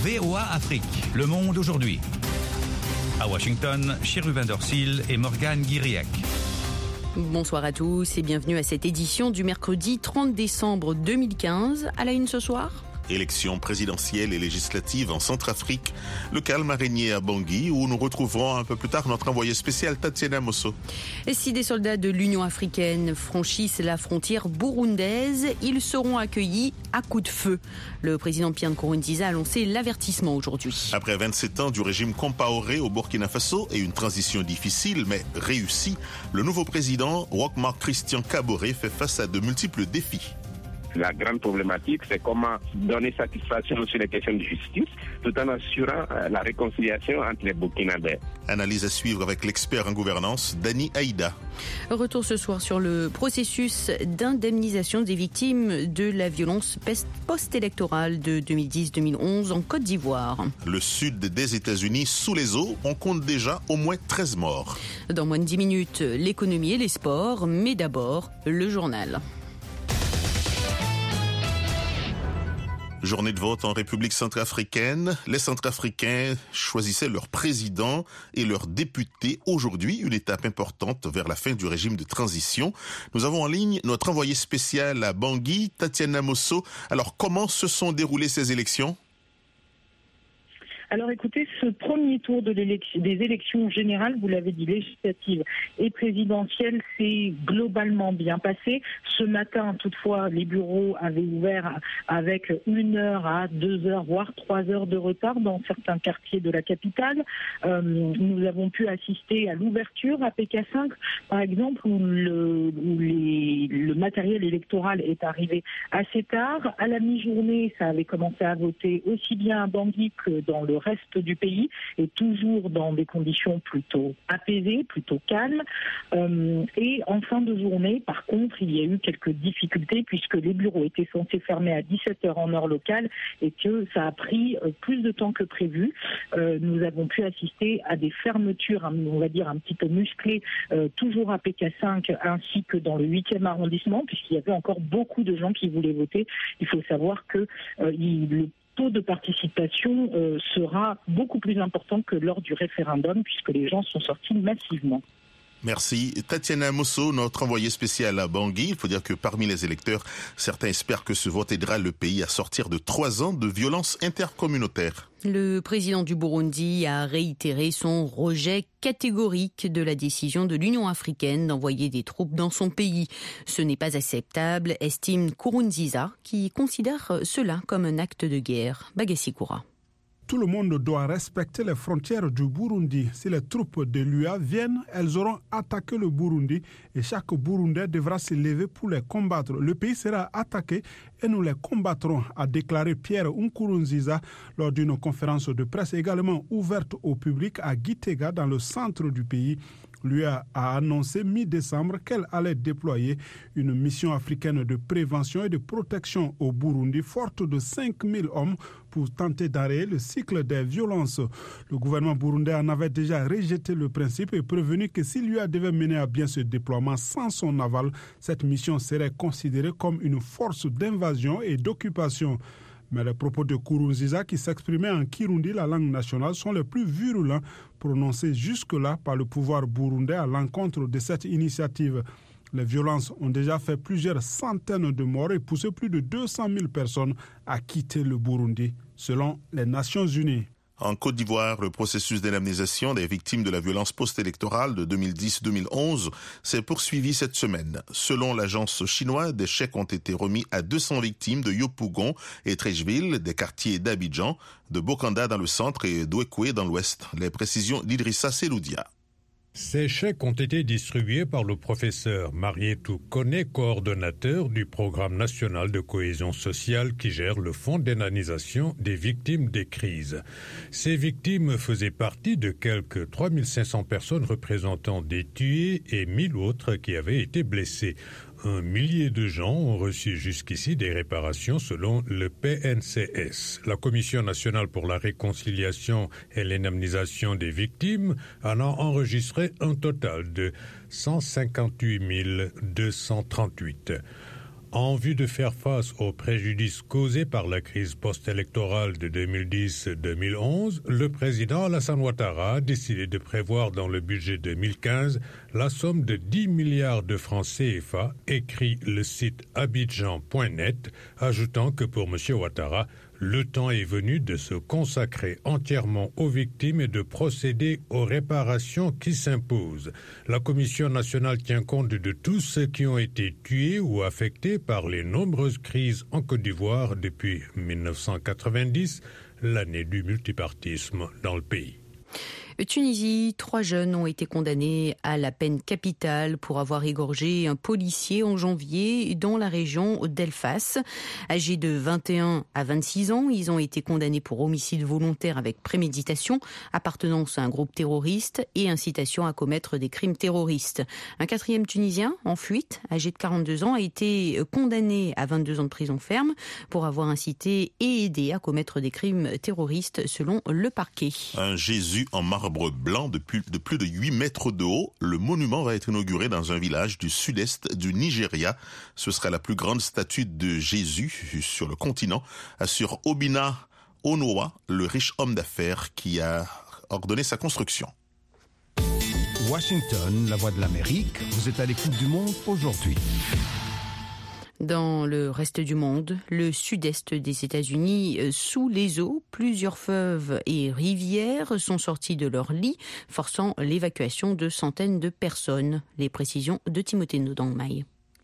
VOA Afrique, le monde aujourd'hui. À Washington, Cherubin Dorsil et Morgane Guiriec. Bonsoir à tous et bienvenue à cette édition du mercredi 30 décembre 2015. À la une ce soir. Élections présidentielles et législatives en Centrafrique. Le calme a régné à Bangui où nous retrouverons un peu plus tard notre envoyé spécial Tatiana Mosso. Et si des soldats de l'Union africaine franchissent la frontière burundaise, ils seront accueillis à coups de feu. Le président Pierre Nkurunziza a lancé l'avertissement aujourd'hui. Après 27 ans du régime Compaoré au Burkina Faso et une transition difficile mais réussie, le nouveau président, Roch-Marc Christian Kaboré, fait face à de multiples défis. La grande problématique, c'est comment donner satisfaction sur les questions de justice, tout en assurant la réconciliation entre les Burkinabés. Analyse à suivre avec l'expert en gouvernance, Dani Aïda. Retour ce soir sur le processus d'indemnisation des victimes de la violence post-électorale de 2010-2011 en Côte d'Ivoire. Le sud des États-Unis sous les eaux, on compte déjà au moins 13 morts. Dans moins de 10 minutes, l'économie et les sports, mais d'abord, le journal. Journée de vote en République centrafricaine. Les Centrafricains choisissaient leur président et leurs députés. Aujourd'hui, une étape importante vers la fin du régime de transition. Nous avons en ligne notre envoyé spécial à Bangui, Tatiana Mosso. Alors, comment se sont déroulées ces élections ? Alors écoutez, ce premier tour des élections générales, vous l'avez dit, législatives et présidentielles, s'est globalement bien passé. Ce matin, toutefois, les bureaux avaient ouvert avec 1 heure à 2 heures, voire 3 heures de retard dans certains quartiers de la capitale. Nous avons pu assister à l'ouverture à PK5, par exemple, où le matériel électoral est arrivé assez tard. À la mi-journée, ça avait commencé à voter aussi bien à Bangui que dans le reste du pays, et toujours dans des conditions plutôt apaisées, plutôt calmes. Et en fin de journée, par contre, il y a eu quelques difficultés puisque les bureaux étaient censés fermer à 17h en heure locale et que ça a pris plus de temps que prévu. Nous avons pu assister à des fermetures, on va dire un petit peu musclées, toujours à PK5 ainsi que dans le 8e arrondissement, puisqu'il y avait encore beaucoup de gens qui voulaient voter. Il faut savoir que le taux de participation sera beaucoup plus important que lors du référendum puisque les gens sont sortis massivement. Merci. Tatiana Mosso, notre envoyée spéciale à Bangui. Il faut dire que parmi les électeurs, certains espèrent que ce vote aidera le pays à sortir de 3 ans de violence intercommunautaire. Le président du Burundi a réitéré son rejet catégorique de la décision de l'Union africaine d'envoyer des troupes dans son pays. Ce n'est pas acceptable, estime Nkurunziza, qui considère cela comme un acte de guerre. Bagassi-Koura. Tout le monde doit respecter les frontières du Burundi. Si les troupes de l'UA viennent, elles auront attaqué le Burundi et chaque Burundais devra se lever pour les combattre. Le pays sera attaqué et nous les combattrons, a déclaré Pierre Nkurunziza lors d'une conférence de presse également ouverte au public à Gitega dans le centre du pays. L'UA a annoncé mi-décembre qu'elle allait déployer une mission africaine de prévention et de protection au Burundi forte de 5000 hommes pour tenter d'arrêter le cycle des violences. Le gouvernement burundais en avait déjà rejeté le principe et prévenu que si l'UA devait mener à bien ce déploiement sans son aval, cette mission serait considérée comme une force d'invasion et d'occupation. Mais les propos de Nkurunziza, qui s'exprimait en Kirundi, la langue nationale, sont les plus virulents prononcés jusque-là par le pouvoir burundais à l'encontre de cette initiative. Les violences ont déjà fait plusieurs centaines de morts et poussé plus de 200 000 personnes à quitter le Burundi, selon les Nations Unies. En Côte d'Ivoire, le processus d'indemnisation des victimes de la violence post-électorale de 2010-2011 s'est poursuivi cette semaine. Selon l'agence chinoise, des chèques ont été remis à 200 victimes de Yopougon et Treichville, des quartiers d'Abidjan, de Bokanda dans le centre et d'Ouekoué dans l'ouest. Les précisions d'Idrissa Seloudia. Ces chèques ont été distribués par le professeur Marietou Koné, coordonnateur du programme national de cohésion sociale qui gère le fonds d'indemnisation des victimes des crises. Ces victimes faisaient partie de quelques 3500 personnes représentant des tués et 1000 autres qui avaient été blessés. 1 millier de gens ont reçu jusqu'ici des réparations selon le PNCS. La Commission nationale pour la réconciliation et l'indemnisation des victimes en a enregistré un total de 158 238. En vue de faire face aux préjudices causés par la crise post-électorale de 2010-2011, le président Alassane Ouattara a décidé de prévoir dans le budget 2015 la somme de 10 milliards de francs CFA, écrit le site abidjan.net, ajoutant que pour M. Ouattara, le temps est venu de se consacrer entièrement aux victimes et de procéder aux réparations qui s'imposent. La Commission nationale tient compte de tous ceux qui ont été tués ou affectés par les nombreuses crises en Côte d'Ivoire depuis 1990, l'année du multipartisme dans le pays. Tunisie, 3 jeunes ont été condamnés à la peine capitale pour avoir égorgé un policier en janvier dans la région d'El-Fas. Âgés de 21 à 26 ans, ils ont été condamnés pour homicide volontaire avec préméditation, appartenance à un groupe terroriste et incitation à commettre des crimes terroristes. Un 4e Tunisien en fuite, âgé de 42 ans, a été condamné à 22 ans de prison ferme pour avoir incité et aidé à commettre des crimes terroristes selon le parquet. Un Jésus en marbre blanc de plus de 8 mètres de haut. Le monument va être inauguré dans un village du sud-est du Nigeria. Ce sera la plus grande statue de Jésus sur le continent, assure Obinna Onowa, le riche homme d'affaires qui a ordonné sa construction. Washington, la voix de l'Amérique, vous êtes à l'écoute du monde aujourd'hui. Dans le reste du monde, le sud-est des États-Unis, sous les eaux, plusieurs fleuves et rivières sont sortis de leur lit, forçant l'évacuation de centaines de personnes. Les précisions de Timothée Ndongmaï.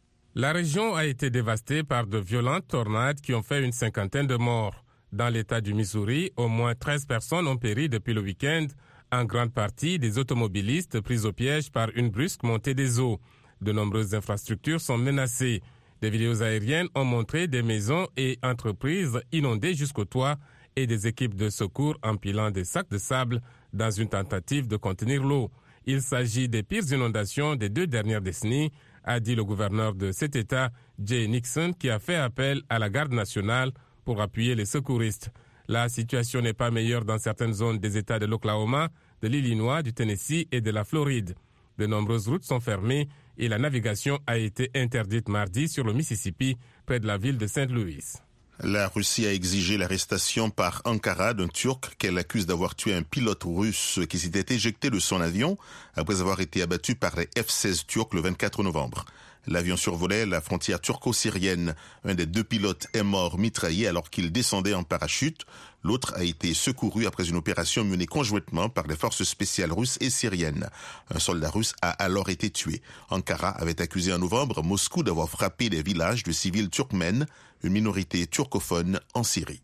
La région a été dévastée par de violentes tornades qui ont fait une 50aine de morts. Dans l'État du Missouri, au moins 13 personnes ont péri depuis le week-end, en grande partie des automobilistes pris au piège par une brusque montée des eaux. De nombreuses infrastructures sont menacées. Des vidéos aériennes ont montré des maisons et entreprises inondées jusqu'au toit et des équipes de secours empilant des sacs de sable dans une tentative de contenir l'eau. Il s'agit des pires inondations des 2 dernières décennies, a dit le gouverneur de cet État, Jay Nixon, qui a fait appel à la garde nationale pour appuyer les secouristes. La situation n'est pas meilleure dans certaines zones des États de l'Oklahoma, de l'Illinois, du Tennessee et de la Floride. De nombreuses routes sont fermées et la navigation a été interdite mardi sur le Mississippi, près de la ville de Saint-Louis. La Russie a exigé l'arrestation par Ankara d'un Turc qu'elle accuse d'avoir tué un pilote russe qui s'était éjecté de son avion après avoir été abattu par les F-16 turcs le 24 novembre. L'avion survolait la frontière turco-syrienne. Un des 2 pilotes est mort mitraillé alors qu'il descendait en parachute. L'autre a été secouru après une opération menée conjointement par les forces spéciales russes et syriennes. Un soldat russe a alors été tué. Ankara avait accusé en novembre Moscou d'avoir frappé des villages de civils turkmènes, une minorité turcophone en Syrie.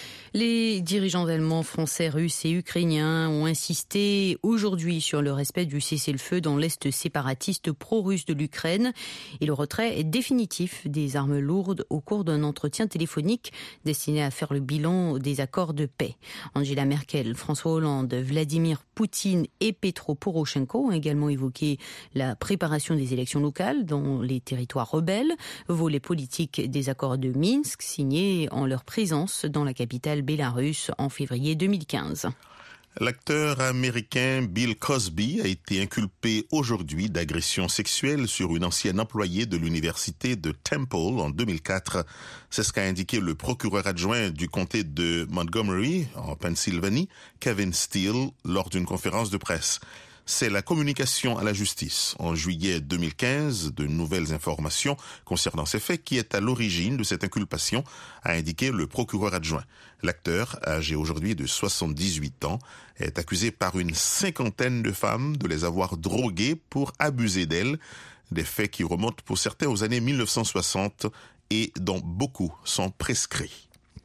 Les dirigeants allemands, français, russes et ukrainiens ont insisté aujourd'hui sur le respect du cessez-le-feu dans l'est séparatiste pro-russe de l'Ukraine et le retrait définitif des armes lourdes au cours d'un entretien téléphonique destiné à faire le bilan des accords de paix. Angela Merkel, François Hollande, Vladimir Poutine et Petro Poroshenko ont également évoqué la préparation des élections locales dans les territoires rebelles, volet politique des accords de Minsk signés en leur présence dans la capitale Bélarus en février 2015. L'acteur américain Bill Cosby a été inculpé aujourd'hui d'agression sexuelle sur une ancienne employée de l'université de Temple en 2004. C'est ce qu'a indiqué le procureur adjoint du comté de Montgomery, en Pennsylvanie, Kevin Steele, lors d'une conférence de presse. C'est la communication à la justice. En juillet 2015, de nouvelles informations concernant ces faits qui est à l'origine de cette inculpation, a indiqué le procureur adjoint. L'acteur, âgé aujourd'hui de 78 ans, est accusé par une 50aine de femmes de les avoir droguées pour abuser d'elles, des faits qui remontent pour certains aux années 1960 et dont beaucoup sont prescrits.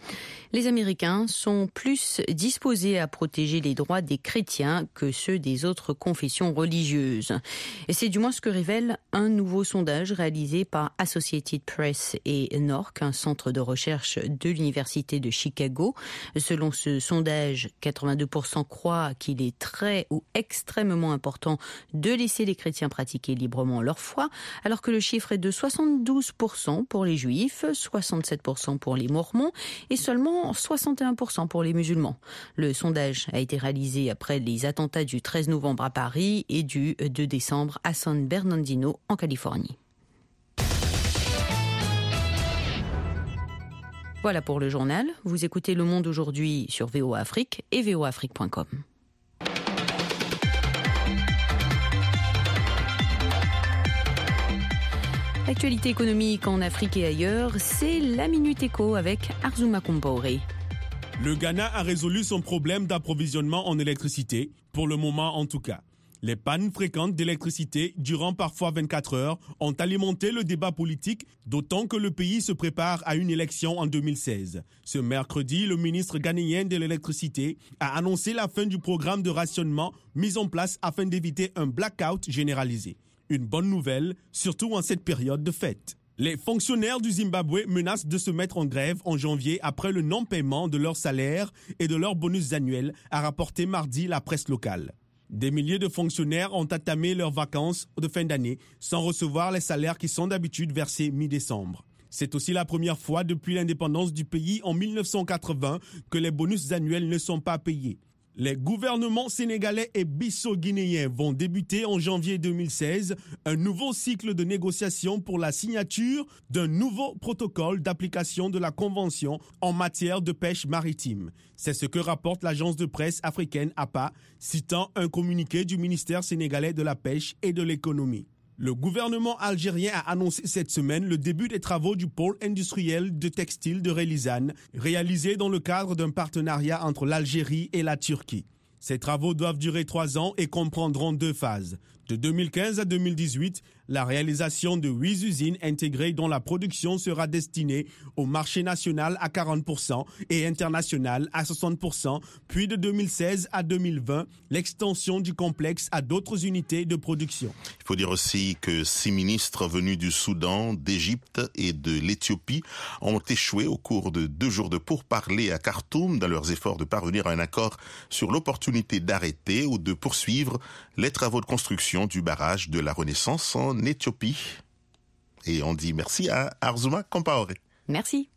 Les Américains sont plus disposés à protéger les droits des chrétiens que ceux des autres confessions religieuses. Et c'est du moins ce que révèle un nouveau sondage réalisé par Associated Press et NORC, un centre de recherche de l'Université de Chicago. Selon ce sondage, 82% croient qu'il est très ou extrêmement important de laisser les chrétiens pratiquer librement leur foi, alors que le chiffre est de 72% pour les juifs, 67% pour les mormons et seulement 61% pour les musulmans. Le sondage a été réalisé après les attentats du 13 novembre à Paris et du 2 décembre à San Bernardino en Californie. Voilà pour le journal. Vous écoutez Le Monde aujourd'hui sur VOA Afrique et voaafrique.com. L'actualité économique en Afrique et ailleurs, c'est la Minute Éco avec Arzouma Kompaoré. Le Ghana a résolu son problème d'approvisionnement en électricité, pour le moment en tout cas. Les pannes fréquentes d'électricité, durant parfois 24 heures, ont alimenté le débat politique, d'autant que le pays se prépare à une élection en 2016. Ce mercredi, le ministre ghanéen de l'électricité a annoncé la fin du programme de rationnement mis en place afin d'éviter un blackout généralisé. Une bonne nouvelle, surtout en cette période de fête. Les fonctionnaires du Zimbabwe menacent de se mettre en grève en janvier après le non-paiement de leur salaire et de leurs bonus annuels, a rapporté mardi la presse locale. Des milliers de fonctionnaires ont entamé leurs vacances de fin d'année sans recevoir les salaires qui sont d'habitude versés mi-décembre. C'est aussi la première fois depuis l'indépendance du pays en 1980 que les bonus annuels ne sont pas payés. Les gouvernements sénégalais et bissau-guinéens vont débuter en janvier 2016 un nouveau cycle de négociations pour la signature d'un nouveau protocole d'application de la Convention en matière de pêche maritime. C'est ce que rapporte l'agence de presse africaine APA, citant un communiqué du ministère sénégalais de la Pêche et de l'Économie. Le gouvernement algérien a annoncé cette semaine le début des travaux du pôle industriel de textile de Relizane, réalisé dans le cadre d'un partenariat entre l'Algérie et la Turquie. Ces travaux doivent durer 3 ans et comprendront 2 phases. De 2015 à 2018, la réalisation de 8 usines intégrées dont la production sera destinée au marché national à 40% et international à 60%, puis de 2016 à 2020, l'extension du complexe à d'autres unités de production. Il faut dire aussi que 6 ministres venus du Soudan, d'Égypte et de l'Éthiopie ont échoué au cours de 2 jours de pourparlers à Khartoum dans leurs efforts de parvenir à un accord sur l'opportunité d'arrêter ou de poursuivre les travaux de construction du barrage de la Renaissance en Éthiopie. Et on dit merci à Arzouma Kompaoré. Merci.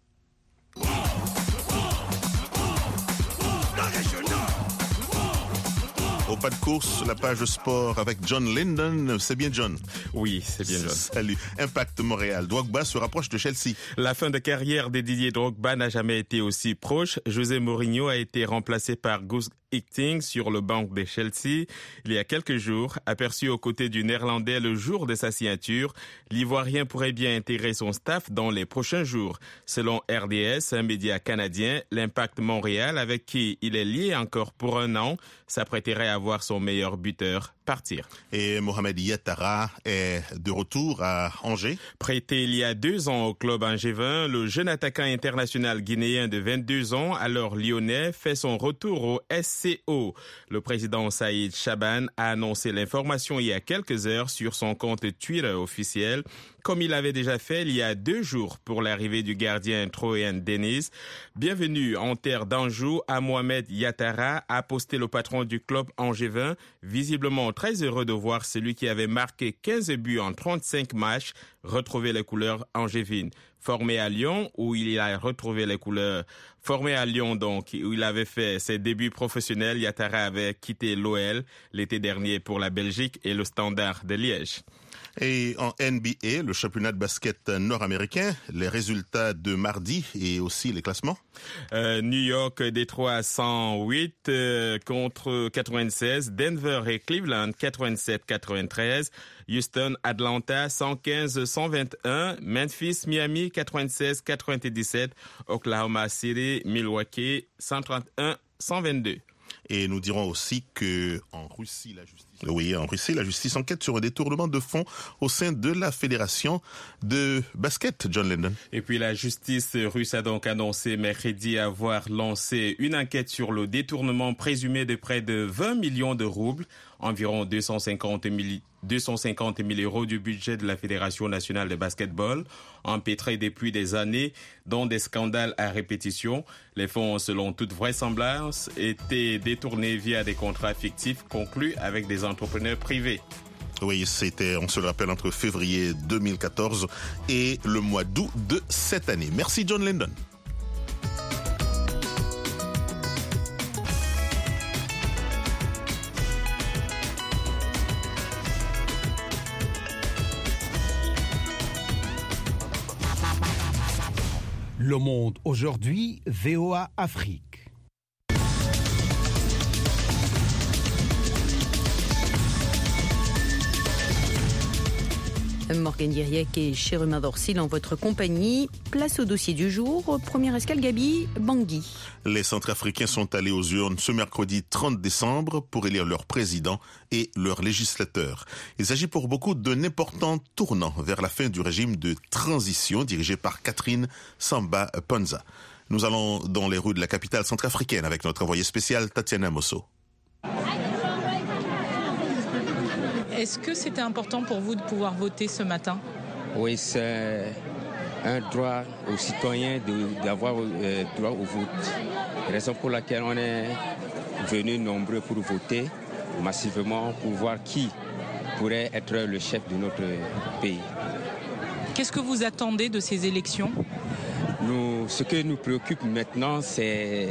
Au pas de course, la page sport avec John Linden. C'est bien John? Oui, c'est bien John. Salut. Impact Montréal. Drogba se rapproche de Chelsea. La fin de carrière de Didier Drogba n'a jamais été aussi proche. José Mourinho a été remplacé par Gus Hiddink sur le banc de Chelsea. Il y a quelques jours, aperçu aux côtés du Néerlandais le jour de sa signature, l'Ivoirien pourrait bien intégrer son staff dans les prochains jours. Selon RDS, un média canadien, l'Impact Montréal, avec qui il est lié encore pour 1 an, s'apprêterait à voir son meilleur buteur partir. Et Mohamed Yattara est de retour à Angers. Prêté il y a 2 ans au club angevin, le jeune attaquant international guinéen de 22 ans, alors lyonnais, fait son retour au SCO. Le président Saïd Chaban a annoncé l'information il y a quelques heures sur son compte Twitter officiel, comme il avait déjà fait il y a 2 jours pour l'arrivée du gardien Troyan Dennis. Bienvenue en terre d'Anjou à Mohamed Yattara, a posté le patron du club angevin, visiblement très heureux de voir celui qui avait marqué 15 buts en 35 matchs retrouver les couleurs angevines. Formé à Lyon, où il a retrouvé les couleurs. Formé à Lyon, donc, où il avait fait ses débuts professionnels, Yattara avait quitté l'OL l'été dernier pour la Belgique et le Standard de Liège. Et en NBA, le championnat de basket nord-américain, les résultats de mardi et aussi les classements. New York, Détroit 108 contre 96. Denver et Cleveland 87-93. Houston, Atlanta 115-121. Memphis, Miami 96-97. Oklahoma City, Milwaukee 131-122. Et nous dirons aussi que en Russie, la justice enquête sur un détournement de fonds au sein de la fédération de basket, John Lennon. Et puis la justice russe a donc annoncé mercredi avoir lancé une enquête sur le détournement présumé de près de 20 millions de roubles, environ 250 000 euros du budget de la Fédération nationale de basketball, empêtrés depuis des années dans des scandales à répétition. Les fonds, selon toute vraisemblance, étaient détournés via des contrats fictifs conclus avec des entrepreneurs privés. Oui, c'était, on se le rappelle, entre février 2014 et le mois d'août de cette année. Merci John Linden. Le Monde aujourd'hui, VOA Afrique. Morgane Guiriac et Chérubin Dorsil en votre compagnie. Place au dossier du jour. Première escale, Gabi, Bangui. Les Centrafricains sont allés aux urnes ce mercredi 30 décembre pour élire leur président et leur législateur. Il s'agit pour beaucoup d'un important tournant vers la fin du régime de transition dirigé par Catherine Samba Panza. Nous allons dans les rues de la capitale centrafricaine avec notre envoyé spécial Tatiana Mosso. Est-ce que c'était important pour vous de pouvoir voter ce matin ? Oui, c'est un droit aux citoyens d'avoir droit au vote. Raison pour laquelle on est venus nombreux pour voter massivement pour voir qui pourrait être le chef de notre pays. Qu'est-ce que vous attendez de ces élections ? Ce que nous préoccupe maintenant, c'est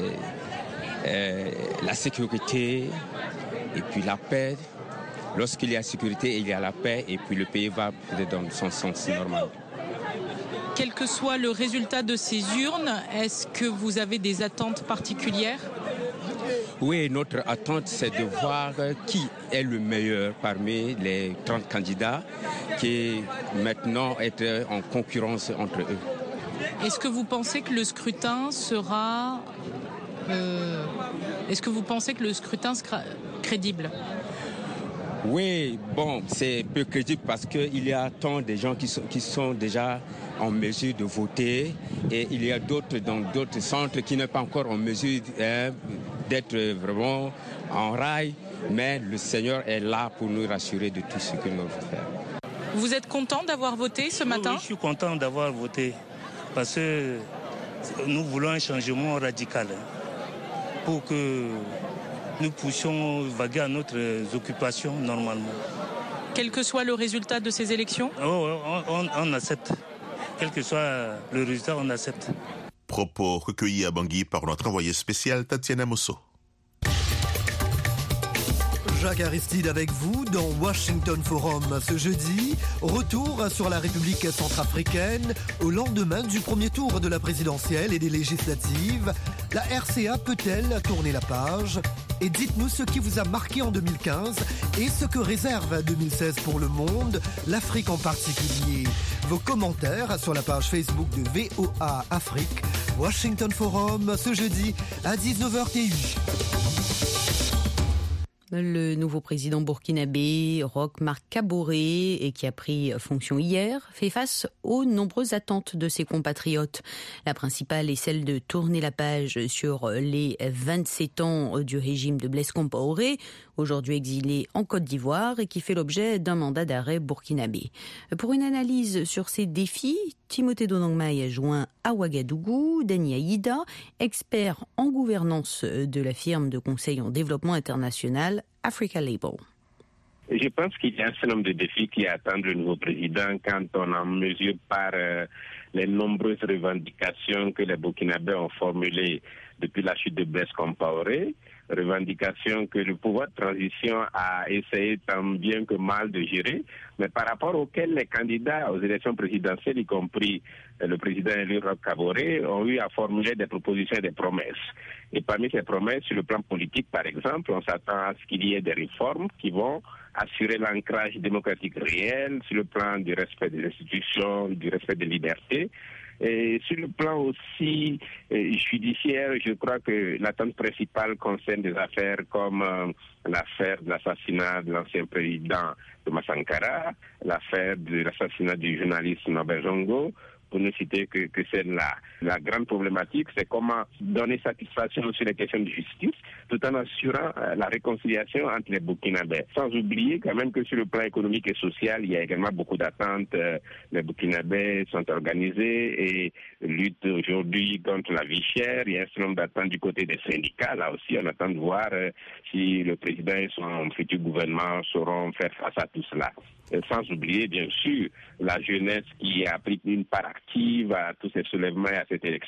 la sécurité et puis la paix. Lorsqu'il y a sécurité, il y a la paix et puis le pays va dans son sens normal. Quel que soit le résultat de ces urnes, est-ce que vous avez des attentes particulières ? Oui, notre attente, c'est de voir qui est le meilleur parmi les 30 candidats qui maintenant sont en concurrence entre eux. Est-ce que vous pensez que le scrutin sera crédible ? Oui, bon, c'est peu crédible parce qu'il y a tant de gens qui sont déjà en mesure de voter et il y a d'autres dans d'autres centres qui ne sont pas encore en mesure d'être vraiment en rail, mais le Seigneur est là pour nous rassurer de tout ce que nous devons faire. Vous êtes content d'avoir voté ce matin ? Oui, je suis content d'avoir voté parce que nous voulons un changement radical pour que nous puissions vaguer à notre occupation normalement. Quel que soit le résultat de ces élections ? On accepte. Quel que soit le résultat, on accepte. Propos recueillis à Bangui par notre envoyé spécial Tatiana Mosso. Jacques Aristide avec vous dans Washington Forum ce jeudi. Retour sur la République centrafricaine au lendemain du premier tour de la présidentielle et des législatives. La RCA peut-elle tourner la page ? Et dites-nous ce qui vous a marqué en 2015 et ce que réserve 2016 pour le monde, l'Afrique en particulier. Vos commentaires sur la page Facebook de VOA Afrique. Washington Forum ce jeudi à 19h TU. Le nouveau président burkinabé, Roch Marc Kaboré, et qui a pris fonction hier, fait face aux nombreuses attentes de ses compatriotes. La principale est celle de tourner la page sur les 27 ans du régime de Blaise Compaoré, aujourd'hui exilé en Côte d'Ivoire et qui fait l'objet d'un mandat d'arrêt burkinabé. Pour une analyse sur ces défis, Timothée Donangmaï a joint à Ouagadougou Dani Aïda, expert en gouvernance de la firme de conseil en développement international Africa Label. Je pense qu'il y a un certain nombre de défis qui attendent le nouveau président quand on en mesure par les nombreuses revendications que les Burkinabés ont formulées depuis la chute de Blaise Compaoré, revendications que le pouvoir de transition a essayé tant bien que mal de gérer, mais par rapport auxquelles les candidats aux élections présidentielles, y compris le président élu Roch Kaboré, ont eu à formuler des propositions et des promesses. Et parmi ces promesses, sur le plan politique, par exemple, on s'attend à ce qu'il y ait des réformes qui vont assurer l'ancrage démocratique réel sur le plan du respect des institutions, du respect des libertés. Et sur le plan aussi judiciaire, je crois que l'attente principale concerne des affaires comme l'affaire de l'assassinat de l'ancien président Thomas Sankara, l'affaire de l'assassinat du journaliste Norbert Zongo, pour ne citer que celle-là. La grande problématique, c'est comment donner satisfaction sur les questions de justice, tout en assurant la réconciliation entre les Burkinabés. Sans oublier quand même que sur le plan économique et social, il y a également beaucoup d'attentes. Les Burkinabés sont organisés et luttent aujourd'hui contre la vie chère. Il y a un certain nombre d'attentes du côté des syndicats. Là aussi, on attend de voir si le président et son futur gouvernement sauront faire face à tout cela. Sans oublier, bien sûr, la jeunesse qui a pris une part active à tous ces soulèvements et à cette élection.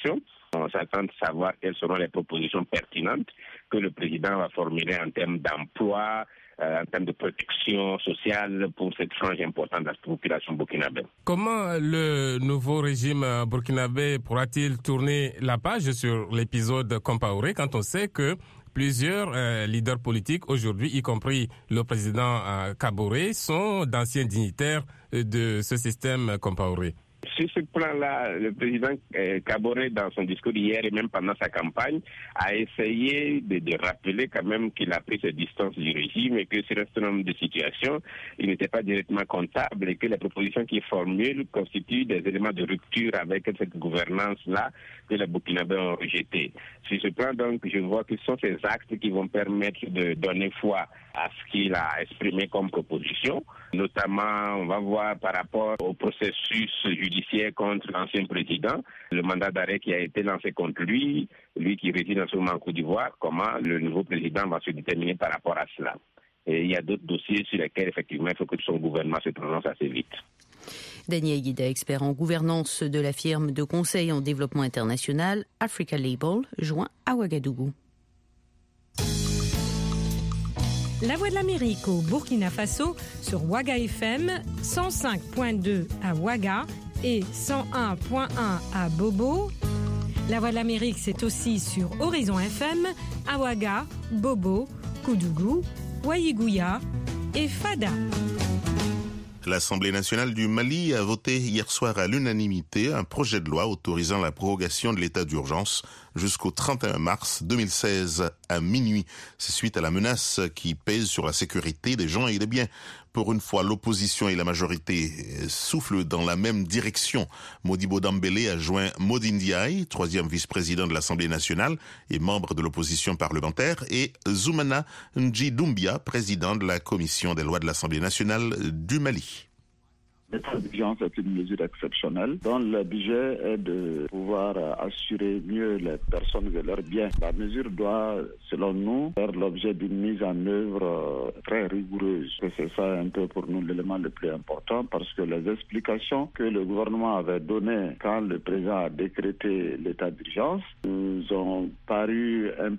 On s'attend de savoir quelles seront les propositions pertinentes que le président va formuler en termes d'emploi, en termes de protection sociale pour cette frange importante de la population burkinabé. Comment le nouveau régime burkinabé pourra-t-il tourner la page sur l'épisode Compaoré quand on sait que plusieurs leaders politiques aujourd'hui, y compris le président Kaboré, sont d'anciens dignitaires de ce système Compaoré? Sur ce plan-là, le président Kaboré, dans son discours hier et même pendant sa campagne, a essayé de rappeler quand même qu'il a pris ses distances du régime et que sur un certain nombre de situations, il n'était pas directement comptable et que les propositions qu'il formule constituent des éléments de rupture avec cette gouvernance-là que les Burkinabés ont rejetée. Sur ce plan, donc, je vois que ce sont ces actes qui vont permettre de donner foi à ce qu'il a exprimé comme proposition. Notamment, on va voir par rapport au processus judiciaire contre l'ancien président, le mandat d'arrêt qui a été lancé contre lui qui réside en ce moment en Côte d'Ivoire, comment le nouveau président va se déterminer par rapport à cela. Et il y a d'autres dossiers sur lesquels, effectivement, il faut que son gouvernement se prononce assez vite. Daniel Guida, expert en gouvernance de la firme de conseil en développement international Africa Label, joint à Ouagadougou. La Voix de l'Amérique au Burkina Faso sur Ouaga FM, 105.2 à Ouaga et 101.1 à Bobo. La Voix de l'Amérique, c'est aussi sur Horizon FM, à Ouaga, Bobo, Koudougou, Ouaïgouya et Fada. L'Assemblée nationale du Mali a voté hier soir à l'unanimité un projet de loi autorisant la prorogation de l'état d'urgence jusqu'au 31 mars 2016 à minuit. C'est suite à la menace qui pèse sur la sécurité des gens et des biens. Pour une fois, l'opposition et la majorité soufflent dans la même direction. Modibo Dambélé a joint Modi Ndiaye, troisième vice-président de l'Assemblée nationale et membre de l'opposition parlementaire, et Zoumana Ndji-Doumbia, président de la commission des lois de l'Assemblée nationale du Mali. L'état d'urgence est une mesure exceptionnelle dont le budget est de pouvoir assurer mieux les personnes et leurs biens. La mesure doit, selon nous, faire l'objet d'une mise en œuvre très rigoureuse. Et c'est ça un peu pour nous l'élément le plus important parce que les explications que le gouvernement avait données quand le président a décrété l'état d'urgence nous ont paru un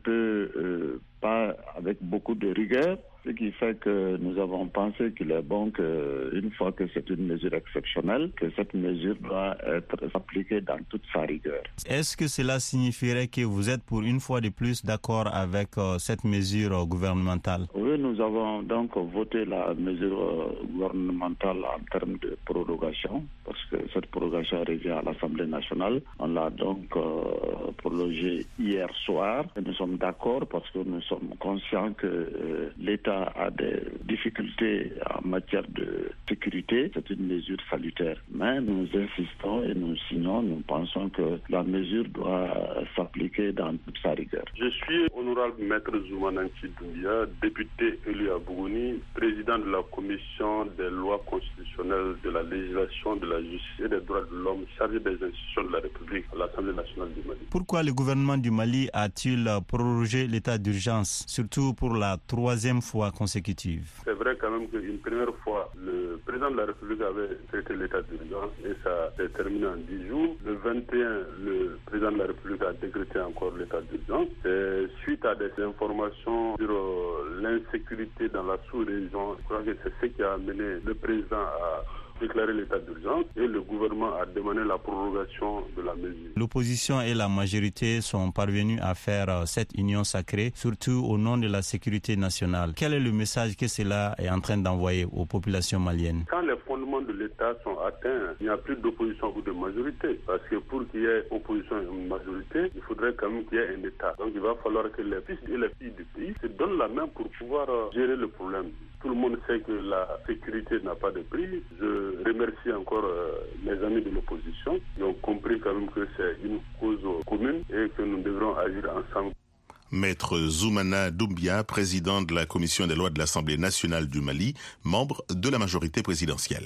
peu pas avec beaucoup de rigueur. Ce qui fait que nous avons pensé qu'il est bon qu'une fois que c'est une mesure exceptionnelle, que cette mesure doit être appliquée dans toute sa rigueur. Est-ce que cela signifierait que vous êtes pour une fois de plus d'accord avec cette mesure gouvernementale? Oui, nous avons donc voté la mesure gouvernementale en termes de prorogation, parce que cette prorogation revient à l'Assemblée nationale. On l'a donc prolongée hier soir. Et nous sommes d'accord parce que nous sommes conscients que l'État a des difficultés en matière de sécurité. C'est une mesure salutaire. Mais nous insistons et nous signons, nous pensons que la mesure doit s'appliquer dans toute sa rigueur. Je suis honorable maître Zoumana Ndji-Doumbia, député élu à Bougouni, président de la commission des lois constitutionnelles, de la législation, de la justice et des droits de l'homme, chargé des institutions de la République à l'Assemblée nationale du Mali. Pourquoi le gouvernement du Mali a-t-il prorogé l'état d'urgence, surtout pour la troisième fois consécutive? C'est vrai quand même qu'une première fois, le président de la République avait traité l'état d'urgence et ça s'est terminé en 10 jours. Le 21, le président de la République a décrété encore l'état d'urgence. Et suite à des informations sur l'insécurité dans la sous-région, je crois que c'est ce qui a amené le président à déclarer l'état d'urgence et le gouvernement a demandé la prorogation de la mesure. L'opposition et la majorité sont parvenus à faire cette union sacrée, surtout au nom de la sécurité nationale. Quel est le message que cela est en train d'envoyer aux populations maliennes? Quand les fondements de l'État sont atteints, il n'y a plus d'opposition ou de majorité. Parce que pour qu'il y ait opposition et une majorité, il faudrait quand même qu'il y ait un État. Donc il va falloir que les fils et les filles du pays se donnent la main pour pouvoir gérer le problème. Tout le monde sait que la sécurité n'a pas de prix. Je remercie encore mes amis de l'opposition qui ont compris quand même que c'est une cause commune et que nous devrons agir ensemble. Maître Zoumana Doumbia, président de la commission des lois de l'Assemblée nationale du Mali, membre de la majorité présidentielle.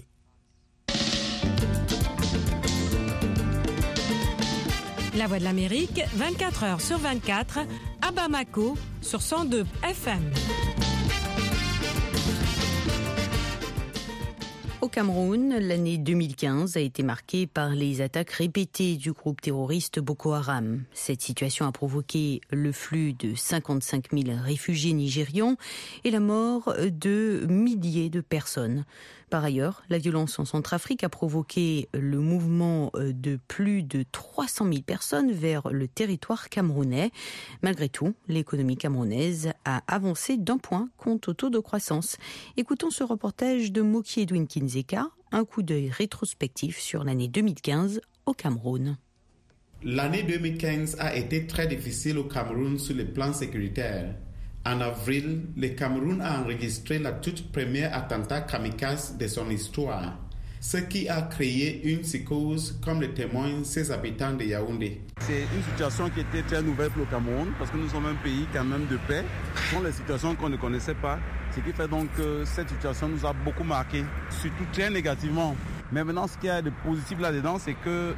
La Voix de l'Amérique, 24 heures sur 24, à Bamako, sur 102 FM. Au Cameroun, l'année 2015 a été marquée par les attaques répétées du groupe terroriste Boko Haram. Cette situation a provoqué le flux de 55 000 réfugiés nigérians et la mort de milliers de personnes. Par ailleurs, la violence en Centrafrique a provoqué le mouvement de plus de 300 000 personnes vers le territoire camerounais. Malgré tout, l'économie camerounaise a avancé d'1 point quant au taux de croissance. Écoutons ce reportage de Moki Edwin Kinzeka, un coup d'œil rétrospectif sur l'année 2015 au Cameroun. L'année 2015 a été très difficile au Cameroun sur le plan sécuritaire. En avril, le Cameroun a enregistré la toute première attentat kamikaze de son histoire, ce qui a créé une psychose, comme le témoignent ses habitants de Yaoundé. C'est une situation qui était très nouvelle pour le Cameroun, parce que nous sommes un pays quand même de paix. Ce sont les situations qu'on ne connaissait pas, ce qui fait donc que cette situation nous a beaucoup marqué, surtout très négativement. Mais maintenant, ce qu'il y a de positif là-dedans, c'est que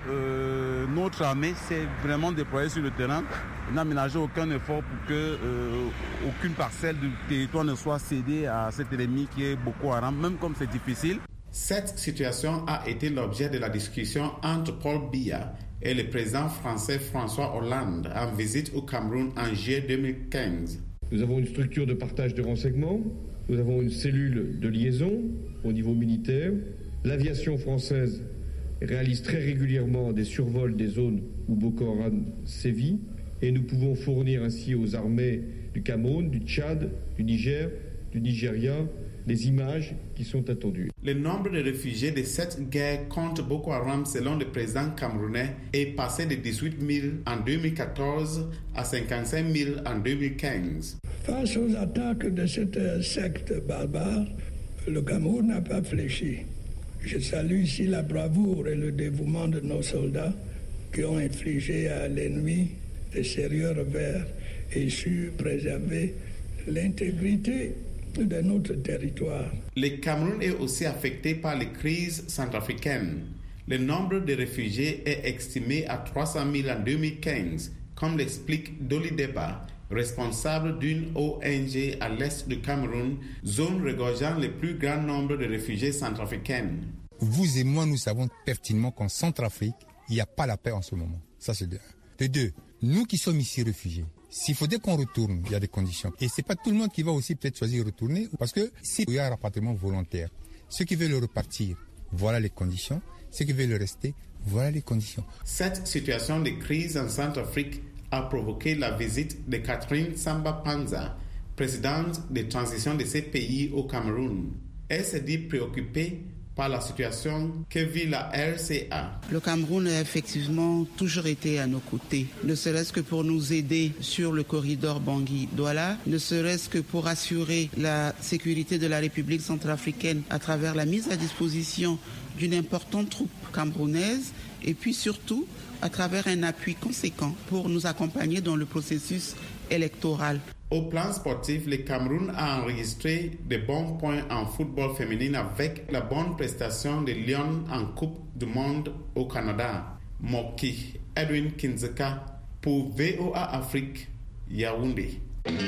notre armée s'est vraiment déployée sur le terrain. Elle n'a ménagé aucun effort pour que aucune parcelle du territoire ne soit cédée à cet ennemi qui est Boko Haram, même comme c'est difficile. Cette situation a été l'objet de la discussion entre Paul Biya et le président français François Hollande en visite au Cameroun en juillet 2015. Nous avons une structure de partage de renseignements, nous avons une cellule de liaison au niveau militaire. L'aviation française réalise très régulièrement des survols des zones où Boko Haram sévit et nous pouvons fournir ainsi aux armées du Cameroun, du Tchad, du Niger, du Nigeria, les images qui sont attendues. Le nombre de réfugiés de cette guerre contre Boko Haram, selon le président camerounais, est passé de 18 000 en 2014 à 55 000 en 2015. Face aux attaques de cette secte barbare, le Cameroun n'a pas fléchi. Je salue ici la bravoure et le dévouement de nos soldats qui ont infligé à l'ennemi de sérieux revers et su préserver l'intégrité de notre territoire. Le Cameroun est aussi affecté par les crises centrafricaines. Le nombre de réfugiés est estimé à 300 000 en 2015, comme l'explique Dolly Deba, responsable d'une ONG à l'est du Cameroun, zone regorgeant le plus grand nombre de réfugiés centrafricains. Vous et moi, nous savons pertinemment qu'en Centrafrique, il n'y a pas la paix en ce moment. Ça, c'est de un. De deux, nous qui sommes ici réfugiés, s'il faudrait qu'on retourne, il y a des conditions. Et c'est pas tout le monde qui va aussi peut-être choisir de retourner, parce que s'il y a un rapatriement volontaire, ceux qui veulent repartir, voilà les conditions. Ceux qui veulent rester, voilà les conditions. Cette situation de crise en Centrafrique a provoqué la visite de Catherine Samba Panza, présidente de transition de ces pays au Cameroun. Elle s'est dit préoccupée par la situation que vit la RCA. Le Cameroun a effectivement toujours été à nos côtés, ne serait-ce que pour nous aider sur le corridor Bangui-Douala, ne serait-ce que pour assurer la sécurité de la République centrafricaine à travers la mise à disposition d'une importante troupe camerounaise et puis surtout à travers un appui conséquent pour nous accompagner dans le processus électoral. Au plan sportif, le Cameroun a enregistré de bons points en football féminin avec la bonne prestation de Lyon en Coupe du Monde au Canada. Moki Edwin Kinzeka pour VOA Afrique, Yaoundé.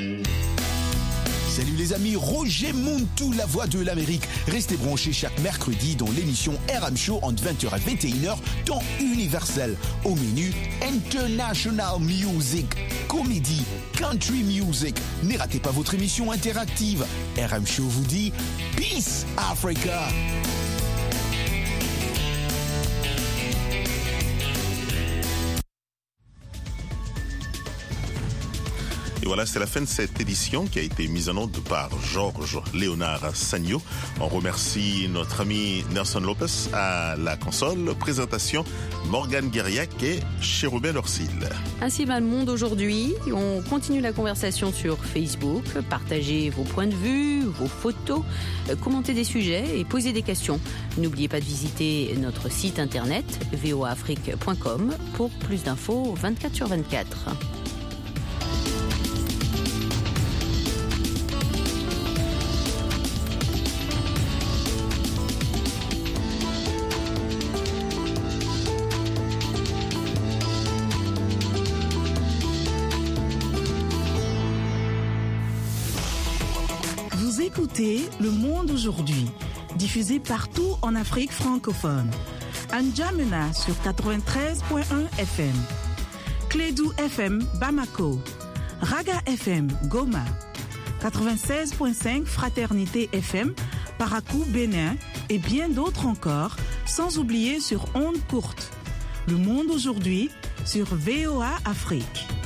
Salut les amis, Roger Montou, la voix de l'Amérique. Restez branchés chaque mercredi dans l'émission RM Show entre 20h à 21h dans Universel. Au menu, International Music, comédie, country music. Ne ratez pas votre émission interactive. RM Show vous dit Peace Africa. Et voilà, c'est la fin de cette édition qui a été mise en onde par Georges Léonard Sagno. On remercie notre ami Nelson Lopez à la console. Présentation, Morgane Guiriac et Chérubin Dorsil. Ainsi va le monde aujourd'hui. On continue la conversation sur Facebook. Partagez vos points de vue, vos photos, commentez des sujets et posez des questions. N'oubliez pas de visiter notre site internet voaafrique.com pour plus d'infos 24/24. Écoutez Le Monde aujourd'hui. diffusée partout en Afrique francophone. N'Djamena sur 93.1 FM. Clédou FM Bamako. Raga FM Goma. 96.5 Fraternité FM Parakou Bénin et bien d'autres encore, sans oublier sur ondes courtes. Le monde aujourd'hui sur VOA Afrique.